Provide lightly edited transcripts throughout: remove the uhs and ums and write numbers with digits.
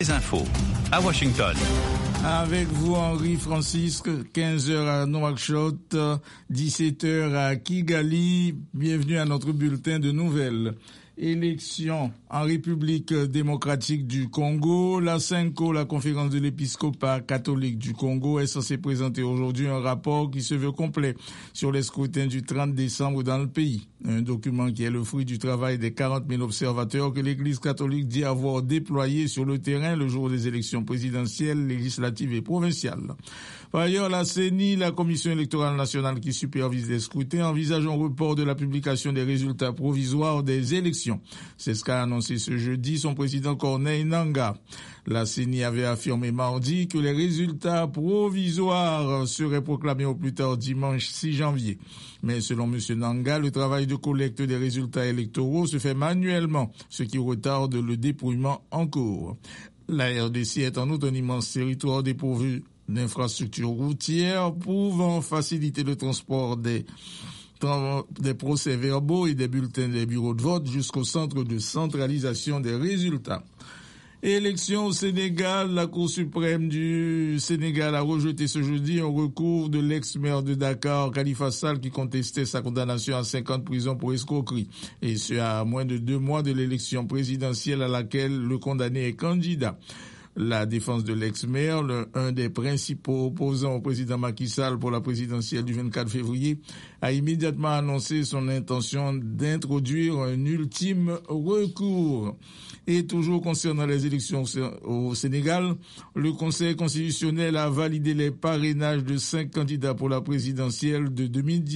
Les infos à Washington. Avec vous, Henri Francisque, 15h à Nouakchott, 17h à Kigali. Bienvenue à notre bulletin de nouvelles. Élections en République démocratique du Congo. La CENCO, la conférence de l'épiscopat catholique du Congo, est censée présenter aujourd'hui un rapport qui se veut complet sur les scrutins du 30 décembre dans le pays. Un document qui est le fruit du travail des 40 000 observateurs que l'Église catholique dit avoir déployés sur le terrain le jour des élections présidentielles, législatives et provinciales. Par ailleurs, la CENI, la Commission électorale nationale qui supervise les scrutins, envisage un report de la publication des résultats provisoires des élections. C'est ce qu'a annoncé ce jeudi son président Corneille Nangaa. La CENI avait affirmé mardi que les résultats provisoires seraient proclamés au plus tard dimanche 6 janvier. Mais selon M. Nangaa, le travail de collecte des résultats électoraux se fait manuellement, ce qui retarde le dépouillement en cours. La RDC est en outre un immense territoire dépourvu d'infrastructures routières pouvant faciliter le transport des procès-verbaux et des bulletins des bureaux de vote jusqu'au centre de centralisation des résultats. Élection au Sénégal, la Cour suprême du Sénégal a rejeté ce jeudi un recours de l'ex-maire de Dakar, Khalifa Sall, qui contestait sa condamnation à 5 ans de prison pour escroquerie. Et ce, à moins de 2 mois de l'élection présidentielle à laquelle le condamné est candidat. La défense de l'ex-maire, un des principaux opposants au président Macky Sall pour la présidentielle du 24 février, a immédiatement annoncé son intention d'introduire un ultime recours. Et toujours concernant les élections au Sénégal, le Conseil constitutionnel a validé les parrainages de 5 candidats pour la présidentielle de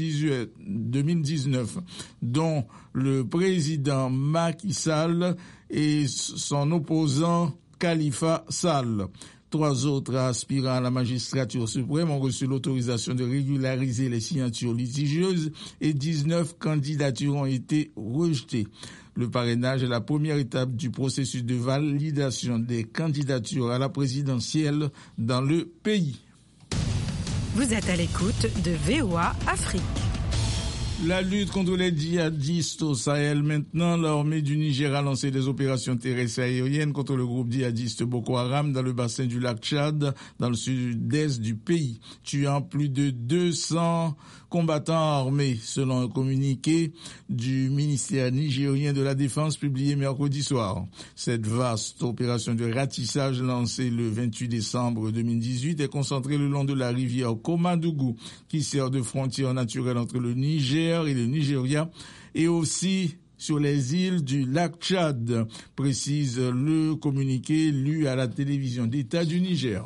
2019, dont le président Macky Sall et son opposant Khalifa Sall. 3 autres aspirants à la magistrature suprême ont reçu l'autorisation de régulariser les signatures litigieuses et 19 candidatures ont été rejetées. Le parrainage est la première étape du processus de validation des candidatures à la présidentielle dans le pays. Vous êtes à l'écoute de VOA Afrique. La lutte contre les djihadistes au Sahel maintenant. L'armée du Niger a lancé des opérations terrestres et aériennes contre le groupe djihadiste Boko Haram dans le bassin du lac Tchad, dans le sud-est du pays, tuant plus de 200 combattants armés, selon un communiqué du ministère nigérien de la Défense publié mercredi soir. Cette vaste opération de ratissage lancée le 28 décembre 2018 est concentrée le long de la rivière Komadougou, qui sert de frontière naturelle entre le Niger et le Nigeria, et aussi sur les îles du lac Tchad, précise le communiqué lu à la télévision d'État du Niger.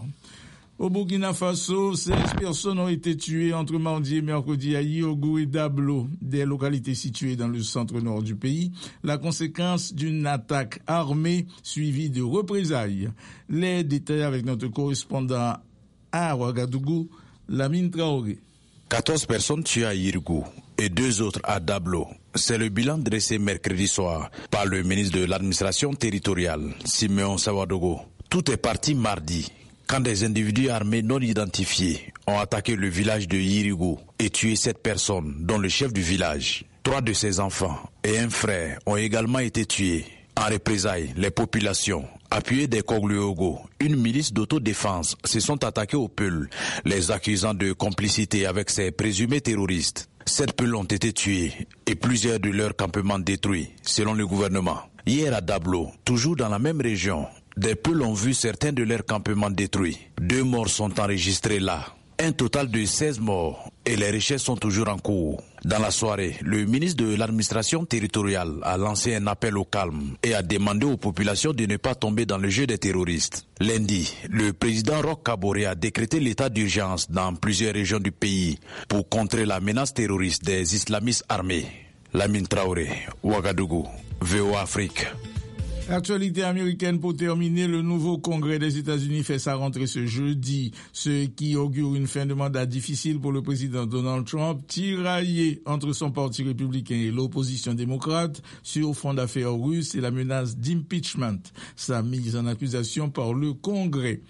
Au Burkina Faso, 16 personnes ont été tuées entre mardi et mercredi à Yogou et Dablo, des localités situées dans le centre-nord du pays, la conséquence d'une attaque armée suivie de représailles. Les détails avec notre correspondant à Ouagadougou, Lamine Traoré. 14 personnes tuées à Yirgou et 2 autres à Dablo. C'est le bilan dressé mercredi soir par le ministre de l'administration territoriale, Simeon Sawadogo. Tout est parti mardi, quand des individus armés non identifiés ont attaqué le village de Yirgou et tué 7 personnes, dont le chef du village. 3 de ses enfants et un frère ont également été tués. En représailles, les populations, appuyées des Kogluogo, une milice d'autodéfense, se sont attaquées aux Peuls, les accusant de complicité avec ces présumés terroristes. 7 Peuls ont été tués et plusieurs de leurs campements détruits, selon le gouvernement. Hier à Dablo, toujours dans la même région, des Peuls ont vu certains de leurs campements détruits. 2 morts sont enregistrés là. Un total de 16 morts et les recherches sont toujours en cours. Dans la soirée, le ministre de l'administration territoriale a lancé un appel au calme et a demandé aux populations de ne pas tomber dans le jeu des terroristes. Lundi, le président Roch Kaboré a décrété l'état d'urgence dans plusieurs régions du pays pour contrer la menace terroriste des islamistes armés. Lamine Traoré, Ouagadougou, VOA Afrique. Actualité américaine pour terminer, le nouveau Congrès des États-Unis fait sa rentrée ce jeudi, ce qui augure une fin de mandat difficile pour le président Donald Trump, tiraillé entre son parti républicain et l'opposition démocrate sur fond d'affaires russes et la menace d'impeachment, sa mise en accusation par le Congrès.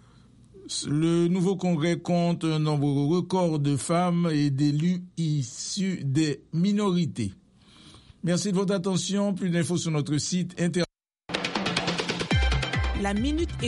Le nouveau Congrès compte un nombre record de femmes et d'élus issus des minorités. Merci de votre attention. Plus d'infos sur notre site internet. la minute